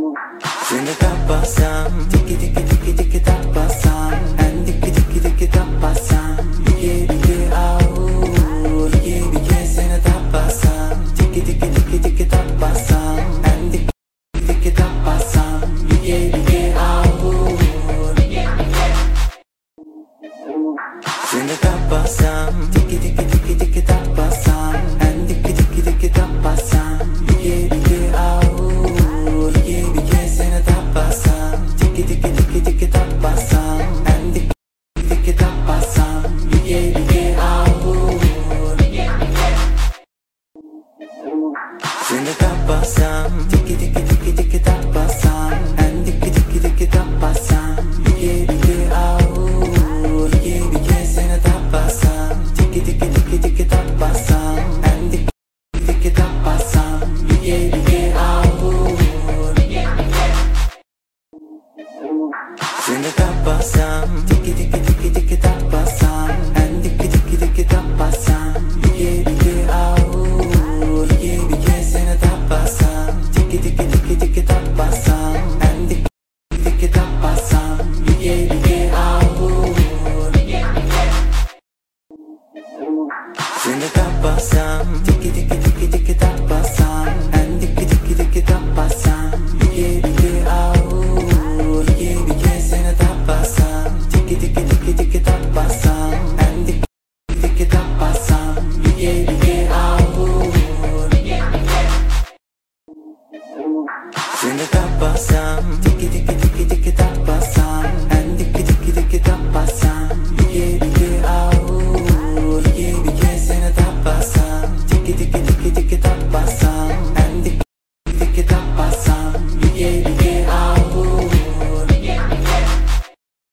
Sing a tapasam, tiki tiki tiki tiki tapasam, and tiki tiki tiki tapasam, bige bige au, bige bige sing a tapasam, tiki tiki tiki tiki tapasam, and tiki tiki tapasam, bige bige au. Sing a tapasam, tiki tiki tiki tiki tapasam, and tiki tiki tiki tapasam, bige bige au. Tiki tiki tiki tiki tapasam, and tiki tiki tapasam, bige bige au. Sing a tapasam, tiki tiki tiki tiki tapasam, and tiki tiki tiki tapasam, bige bige au. Bige bige sing a tapasam, tiki tiki tiki tiki tapasam, and tiki tiki tapasam, bige bige au. Sing a tapasam, tiki tiki tiki tiki tapasam, and tiki tiki tiki tapasam, bige bige au. Bige bige sing a tapasam, tiki tiki tiki tiki tapasam, and tiki tiki tapasam, bige bige au. Sing a tapasam, tiki tiki tiki tiki tapasam, and tiki tiki tiki tapasam, bige bige au. Bige bige sing a tapasam, tiki tiki tiki tiki tapasam, and tiki tiki tapasam, bige bige au. Sing a tapasam, tiki tiki tiki tiki tapasam.